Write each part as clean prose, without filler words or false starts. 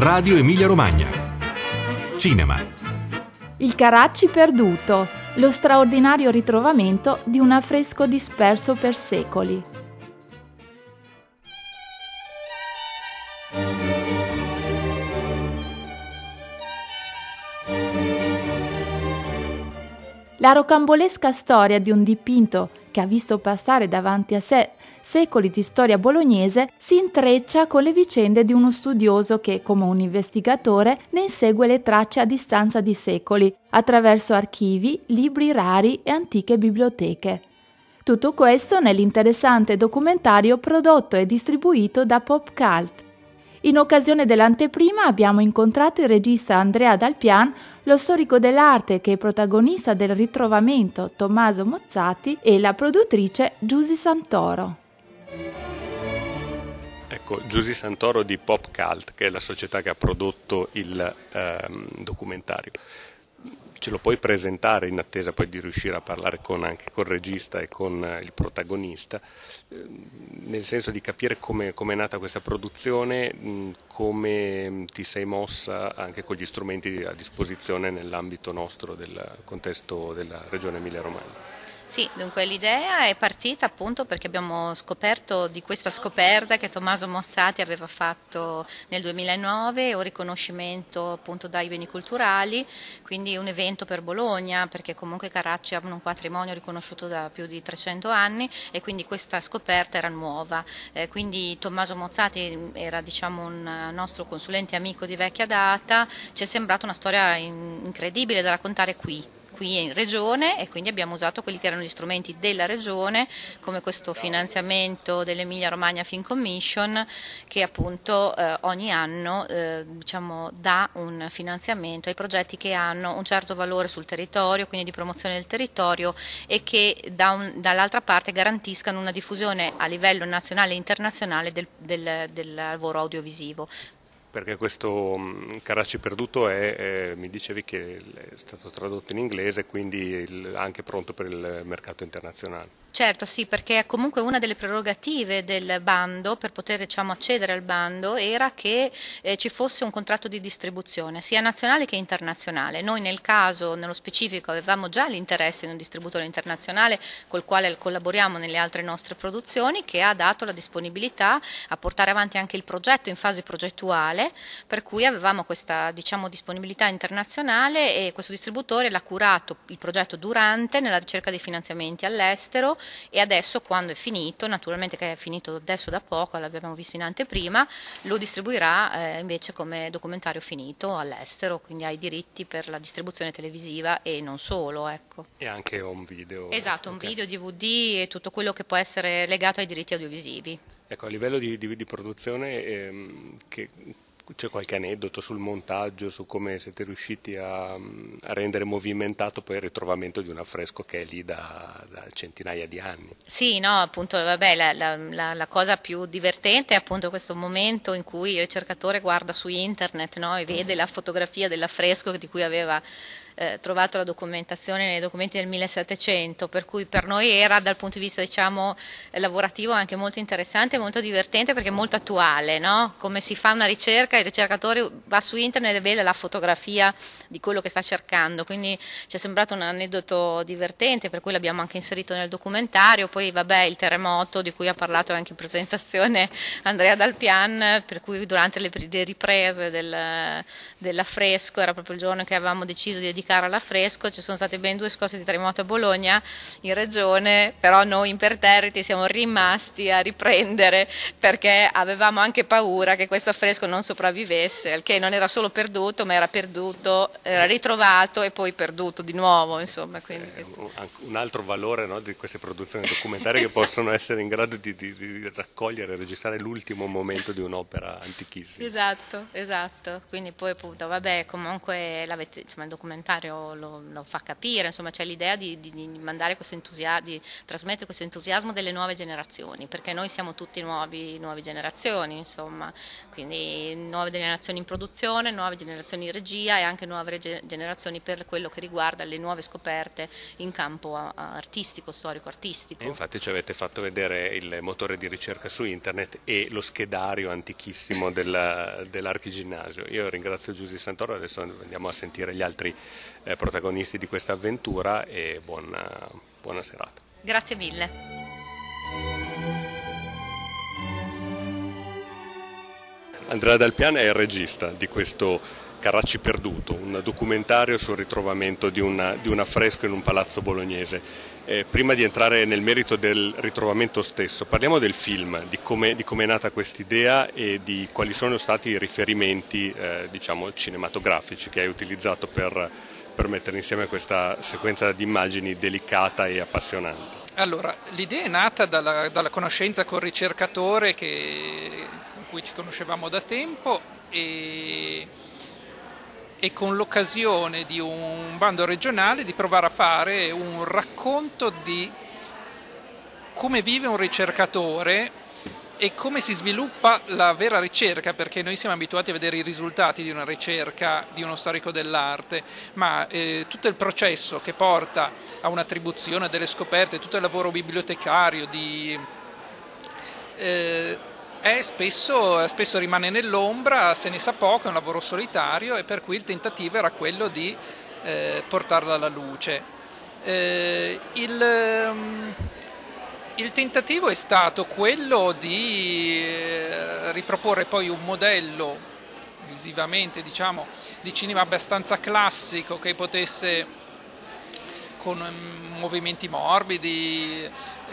Radio Emilia Romagna. Cinema. Il Carracci perduto, lo straordinario ritrovamento di un affresco disperso per secoli. La rocambolesca storia di un dipinto che ha visto passare davanti a sé secoli di storia bolognese si intreccia con le vicende di uno studioso che, come un investigatore, ne insegue le tracce a distanza di secoli, attraverso archivi, libri rari e antiche biblioteche. Tutto questo nell'interessante documentario prodotto e distribuito da PopCult. In occasione dell'anteprima abbiamo incontrato il regista Andrea Dalpian, lo storico dell'arte che è protagonista del ritrovamento Tommaso Mozzati e la produttrice Giusy Santoro. Ecco, Giusy Santoro di PopCult, che è la società che ha prodotto il documentario. Ce lo puoi presentare in attesa poi di riuscire a parlare anche col regista e con il protagonista, nel senso di capire come è nata questa produzione, come ti sei mossa anche con gli strumenti a disposizione nell'ambito nostro del contesto della regione Emilia-Romagna. Sì, dunque l'idea è partita appunto perché abbiamo scoperto di questa scoperta che Tommaso Mozzati aveva fatto nel 2009, un riconoscimento appunto dai beni culturali, quindi un evento per Bologna, perché comunque i Carracci hanno un patrimonio riconosciuto da più di 300 anni e quindi questa scoperta era nuova. Quindi Tommaso Mozzati era un nostro consulente amico di vecchia data, ci è sembrata una storia incredibile da raccontare qui in regione, e quindi abbiamo usato quelli che erano gli strumenti della regione, come questo finanziamento dell'Emilia Romagna Film Commission, che appunto ogni anno dà un finanziamento ai progetti che hanno un certo valore sul territorio, quindi di promozione del territorio, e che dall'altra parte garantiscano una diffusione a livello nazionale e internazionale del lavoro audiovisivo. Perché questo Carracci perduto mi dicevi che è stato tradotto in inglese, quindi anche pronto per il mercato internazionale. Certo, sì, perché comunque una delle prerogative del bando, per poter accedere al bando, era che ci fosse un contratto di distribuzione, sia nazionale che internazionale. Noi nello specifico, avevamo già l'interesse in un distributore internazionale col quale collaboriamo nelle altre nostre produzioni, che ha dato la disponibilità a portare avanti anche il progetto in fase progettuale, per cui avevamo questa disponibilità internazionale, e questo distributore l'ha curato il progetto durante nella ricerca dei finanziamenti all'estero, e adesso, quando è finito, naturalmente che è finito adesso da poco, l'abbiamo visto in anteprima, lo distribuirà invece come documentario finito all'estero, quindi ha i diritti per la distribuzione televisiva e non solo, ecco. E anche home video. Esatto, okay. Un video, DVD e tutto quello che può essere legato ai diritti audiovisivi. Ecco, a livello di produzione, c'è qualche aneddoto sul montaggio, su come siete riusciti a rendere movimentato poi il ritrovamento di un affresco che è lì da centinaia di anni? Sì, no, appunto, vabbè, la cosa più divertente è appunto questo momento in cui il ricercatore guarda su internet, no, e vede la fotografia dell'affresco di cui aveva trovato la documentazione nei documenti del 1700, per cui per noi era, dal punto di vista lavorativo, anche molto interessante e molto divertente, perché è molto attuale, no? Come si fa una ricerca, il ricercatore va su internet e vede la fotografia di quello che sta cercando, quindi ci è sembrato un aneddoto divertente, per cui l'abbiamo anche inserito nel documentario. Poi vabbè, il terremoto di cui ha parlato anche in presentazione Andrea Dalpian, per cui durante le riprese dell'affresco, era proprio il giorno che avevamo deciso di dedicare all'affresco, ci sono state ben 2 scosse di terremoto a Bologna, in regione, però noi imperterriti siamo rimasti a riprendere, perché avevamo anche paura che questo affresco non sopravvivesse, il che non era solo perduto, ma era perduto, era ritrovato e poi perduto di nuovo, insomma. Quindi un altro valore, no, di queste produzioni documentarie che possono essere in grado di raccogliere e registrare l'ultimo momento di un'opera antichissima. Esatto, quindi poi appunto, vabbè, comunque il documentario documentario lo fa capire, insomma c'è l'idea di mandare questo di trasmettere questo entusiasmo delle nuove generazioni, perché noi siamo tutti nuove generazioni, insomma, quindi nuove generazioni in produzione, nuove generazioni in regia e anche nuove generazioni per quello che riguarda le nuove scoperte in campo artistico, storico-artistico. Infatti ci avete fatto vedere il motore di ricerca su internet e lo schedario antichissimo dell'Archiginnasio. Io ringrazio Giusy Santoro, adesso andiamo a sentire gli altri protagonisti di questa avventura e buona serata. Grazie mille. Andrea Dalpian è il regista di questo Carracci perduto, un documentario sul ritrovamento di un affresco in un palazzo bolognese. Prima di entrare nel merito del ritrovamento stesso, parliamo del film, di come è nata quest'idea e di quali sono stati i riferimenti cinematografici che hai utilizzato per mettere insieme questa sequenza di immagini delicata e appassionante. Allora, l'idea è nata dalla conoscenza col ricercatore con cui ci conoscevamo da tempo e con l'occasione di un bando regionale di provare a fare un racconto di come vive un ricercatore e come si sviluppa la vera ricerca, perché noi siamo abituati a vedere i risultati di una ricerca di uno storico dell'arte, ma tutto il processo che porta a un'attribuzione delle scoperte, tutto il lavoro bibliotecario spesso rimane nell'ombra, se ne sa poco, è un lavoro solitario e per cui il tentativo era quello di portarla alla luce. Il tentativo è stato quello di riproporre poi un modello visivamente, di cinema abbastanza classico che potesse, con movimenti morbidi,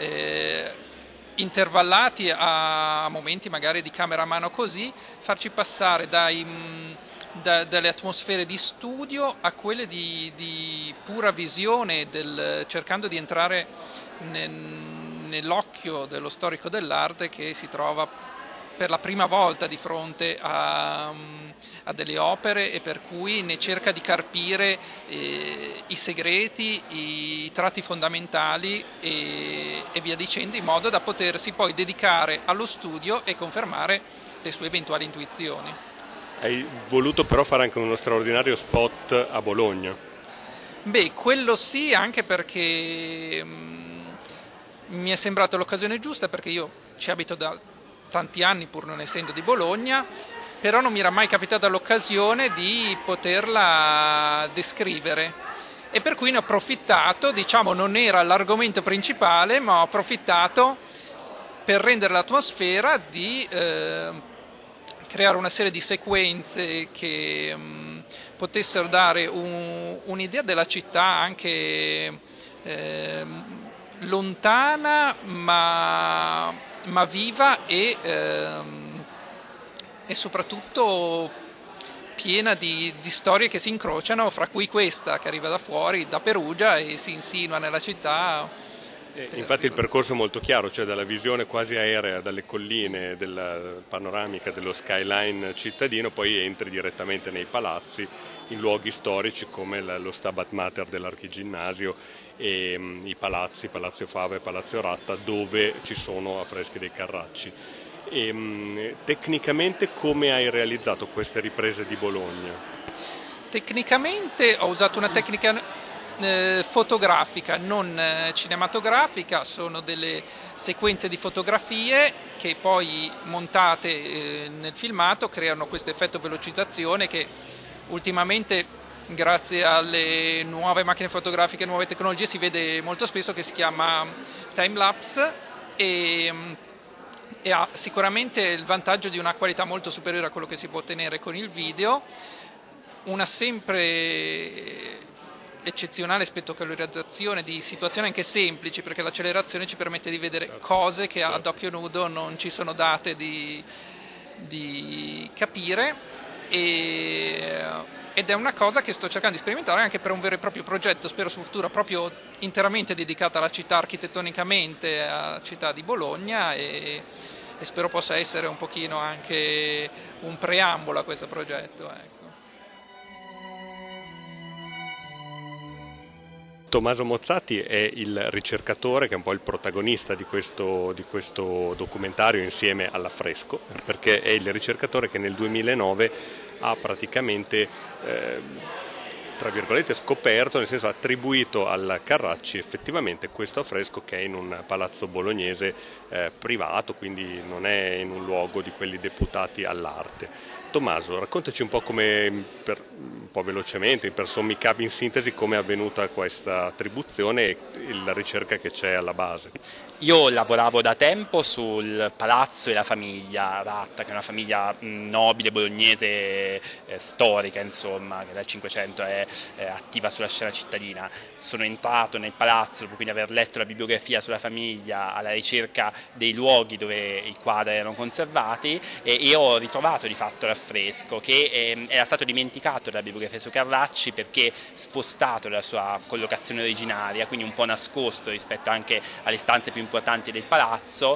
intervallati a momenti magari di camera a mano così, farci passare dalle atmosfere di studio a quelle di pura visione, cercando di entrare nell'occhio dello storico dell'arte che si trova per la prima volta di fronte a delle opere e per cui ne cerca di carpire i segreti, i tratti fondamentali e via dicendo, in modo da potersi poi dedicare allo studio e confermare le sue eventuali intuizioni. Hai voluto però fare anche uno straordinario spot a Bologna. Beh, quello sì, anche perché mi è sembrata l'occasione giusta, perché io ci abito da tanti anni pur non essendo di Bologna, però non mi era mai capitata l'occasione di poterla descrivere e per cui ne ho approfittato, non era l'argomento principale, ma ho approfittato per rendere l'atmosfera di creare una serie di sequenze che potessero dare un'idea della città anche lontana ma viva e soprattutto piena di storie che si incrociano, fra cui questa che arriva da fuori, da Perugia, e si insinua nella città. Infatti il percorso è molto chiaro, cioè dalla visione quasi aerea dalle colline, della panoramica dello skyline cittadino, poi entri direttamente nei palazzi, in luoghi storici come lo Stabat Mater dell'Archiginnasio e i palazzi, Palazzo Fava e Palazzo Ratta, dove ci sono affreschi dei Carracci. Tecnicamente come hai realizzato queste riprese di Bologna? Tecnicamente ho usato una tecnica fotografica, non cinematografica. Sono delle sequenze di fotografie che poi montate nel filmato creano questo effetto velocizzazione che ultimamente, grazie alle nuove macchine fotografiche, nuove tecnologie, si vede molto spesso, che si chiama timelapse e ha sicuramente il vantaggio di una qualità molto superiore a quello che si può ottenere con il video, una sempre eccezionale spettacolarizzazione di situazioni anche semplici, perché l'accelerazione ci permette di vedere cose che ad occhio nudo non ci sono date di capire, ed è una cosa che sto cercando di sperimentare anche per un vero e proprio progetto, spero sul futuro, proprio interamente dedicato alla città, architettonicamente alla città di Bologna, e spero possa essere un pochino anche un preambolo a questo progetto, ecco. Tommaso Mozzati è il ricercatore che è un po' il protagonista di questo documentario insieme all'affresco, perché è il ricercatore che nel 2009 ha praticamente tra virgolette scoperto, nel senso attribuito al Carracci effettivamente questo affresco, che è in un palazzo bolognese privato, quindi non è in un luogo di quelli deputati all'arte. Tommaso, raccontaci un po' un po' velocemente, per sommi capi, in sintesi, come è avvenuta questa attribuzione e la ricerca che c'è alla base. Io lavoravo da tempo sul palazzo e la famiglia Ratta, che è una famiglia nobile bolognese storica, insomma, che dal Cinquecento è attiva sulla scena cittadina. Sono entrato nel palazzo dopo quindi aver letto la bibliografia sulla famiglia, alla ricerca dei luoghi dove i quadri erano conservati, e ho ritrovato di fatto l'affresco che era stato dimenticato dalla bibliografia su Carracci perché spostato dalla sua collocazione originaria, quindi un po' nascosto rispetto anche alle stanze più importanti del palazzo,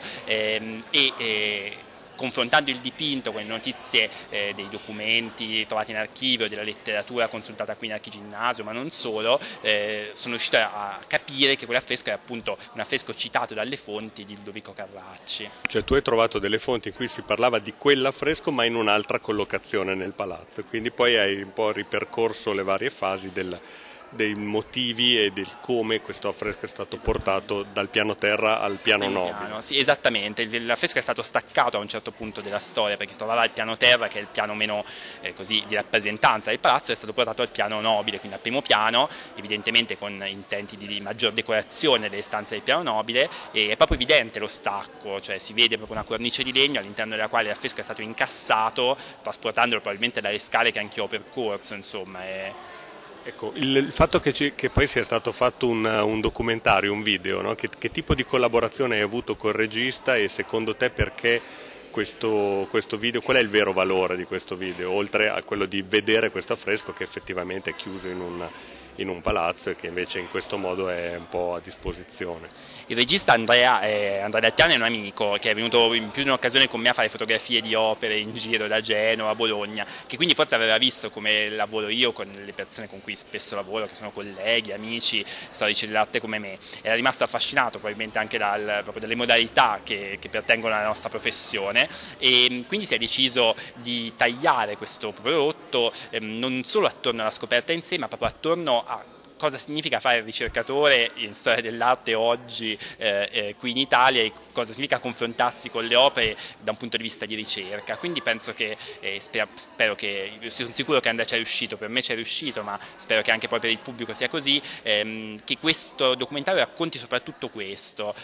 confrontando il dipinto con le notizie dei documenti trovati in archivio, della letteratura consultata qui in Archiginnasio, ma non solo, sono riuscito a capire che quell'affresco è appunto un affresco citato dalle fonti di Ludovico Carracci. Cioè tu hai trovato delle fonti in cui si parlava di quell'affresco ma in un'altra collocazione nel palazzo, quindi poi hai un po' ripercorso le varie fasi dei motivi e del come questo affresco è stato portato dal piano terra al piano nobile. Sì, esattamente, l'affresco è stato staccato a un certo punto della storia perché si trovava al piano terra, che è il piano meno così di rappresentanza del palazzo, è stato portato al piano nobile, quindi al primo piano, evidentemente con intenti di maggior decorazione delle stanze del piano nobile, e è proprio evidente lo stacco, cioè si vede proprio una cornice di legno all'interno della quale l'affresco è stato incassato, trasportandolo probabilmente dalle scale che anch'io ho percorso, insomma. Ecco, il fatto che poi sia stato fatto un documentario, un video, no? Che tipo di collaborazione hai avuto col regista, e secondo te perché questo video, qual è il vero valore di questo video, oltre a quello di vedere questo affresco che effettivamente è chiuso in un palazzo e che invece in questo modo è un po' a disposizione? Il regista Andrea Dalpiano è un amico che è venuto in più di un'occasione con me a fare fotografie di opere in giro da Genova a Bologna, che quindi forse aveva visto come lavoro io con le persone con cui spesso lavoro, che sono colleghi, amici, storici dell'arte come me. Era rimasto affascinato probabilmente anche proprio dalle modalità che pertengono alla nostra professione, e quindi si è deciso di tagliare questo prodotto non solo attorno alla scoperta in sé, ma proprio attorno a cosa significa fare il ricercatore in storia dell'arte oggi qui in Italia, e cosa significa confrontarsi con le opere da un punto di vista di ricerca. Quindi penso che, spero che, sono sicuro che Andrea ci è riuscito, per me ci è riuscito, ma spero che anche poi per il pubblico sia così, che questo documentario racconti soprattutto questo.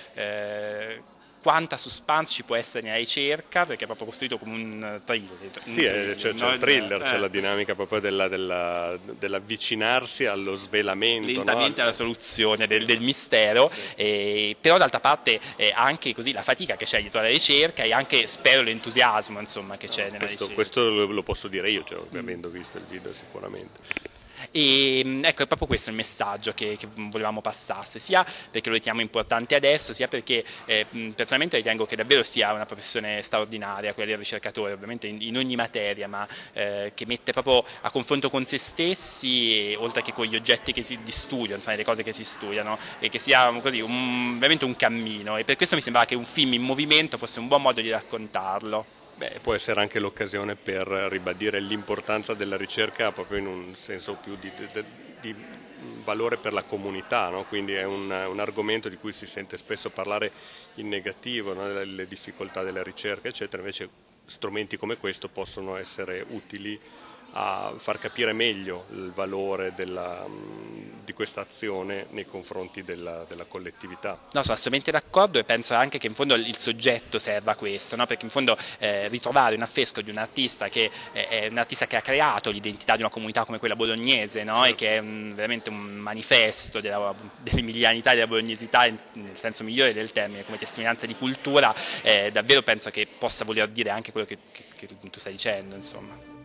Quanta suspense ci può essere nella ricerca, perché è proprio costruito come un thriller. Sì, c'è un thriller, c'è la dinamica proprio dell'avvicinarsi allo svelamento, lentamente, no? alla soluzione del mistero, però d'altra parte anche così la fatica che c'è dietro alla ricerca, e anche spero l'entusiasmo, insomma, che c'è nella ricerca. Questo lo posso dire io, cioè, avendo visto il video sicuramente. E ecco, è proprio questo il messaggio che volevamo passasse, sia perché lo riteniamo importante adesso, sia perché personalmente ritengo che davvero sia una professione straordinaria quella del ricercatore, ovviamente in ogni materia, ma che mette proprio a confronto con se stessi, oltre che con gli oggetti di studio, insomma, le cose che si studiano, e che sia così veramente un cammino, e per questo mi sembrava che un film in movimento fosse un buon modo di raccontarlo. Può essere anche l'occasione per ribadire l'importanza della ricerca proprio in un senso più di valore per la comunità, no? Quindi è un argomento di cui si sente spesso parlare in negativo, no? Le difficoltà della ricerca, eccetera. Invece strumenti come questo possono essere utili a far capire meglio il valore di questa azione nei confronti della collettività. No, sono assolutamente d'accordo, e penso anche che in fondo il soggetto serva a questo, no? Perché in fondo ritrovare un affresco di un artista che è un artista che ha creato l'identità di una comunità come quella bolognese, no? E che è veramente un manifesto dell'emilianità e della bolognesità nel senso migliore del termine, come testimonianza di cultura, davvero penso che possa voler dire anche quello che tu stai dicendo, insomma.